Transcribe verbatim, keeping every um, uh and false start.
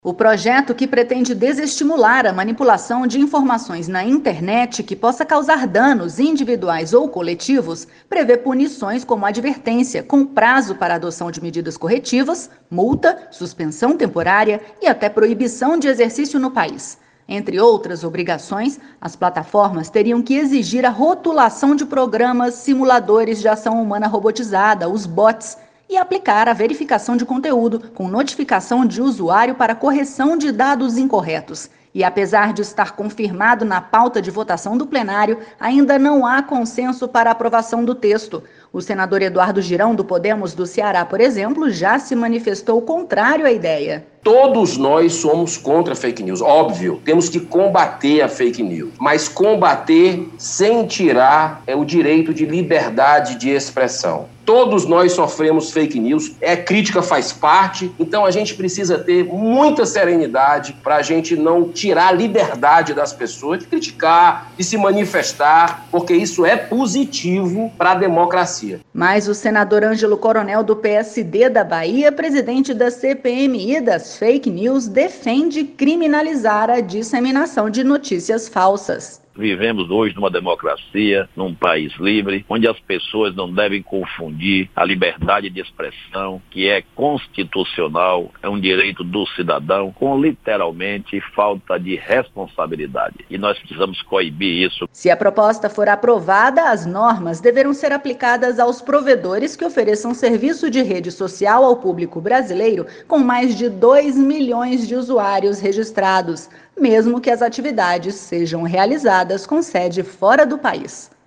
O projeto, que pretende desestimular a manipulação de informações na internet que possa causar danos individuais ou coletivos, prevê punições como advertência, com prazo para adoção de medidas corretivas, multa, suspensão temporária e até proibição de exercício no país. Entre outras obrigações, as plataformas teriam que exigir a rotulação de programas simuladores de ação humana robotizada, os bots, e aplicar a verificação de conteúdo com notificação de usuário para correção de dados incorretos. E apesar de estar confirmado na pauta de votação do plenário, ainda não há consenso para a aprovação do texto. O senador Eduardo Girão, do Podemos do Ceará, por exemplo, já se manifestou contrário à ideia. Todos nós somos contra a fake news, óbvio, temos que combater a fake news, mas combater sem tirar é o direito de liberdade de expressão. Todos nós sofremos fake news, é crítica faz parte, então a gente precisa ter muita serenidade para a gente não tirar a liberdade das pessoas de criticar, de se manifestar, porque isso é positivo para a democracia. Mas o senador Ângelo Coronel, do P S D da Bahia, presidente da C P M I das fake news, defende criminalizar a disseminação de notícias falsas. Vivemos hoje numa democracia, num país livre, onde as pessoas não devem confundir a liberdade de expressão, que é constitucional, é um direito do cidadão, com literalmente falta de responsabilidade. E nós precisamos coibir isso. Se a proposta for aprovada, as normas deverão ser aplicadas aos provedores que ofereçam serviço de rede social ao público brasileiro, com mais de dois milhões de usuários registrados, mesmo que as atividades sejam realizadas com sede fora do país.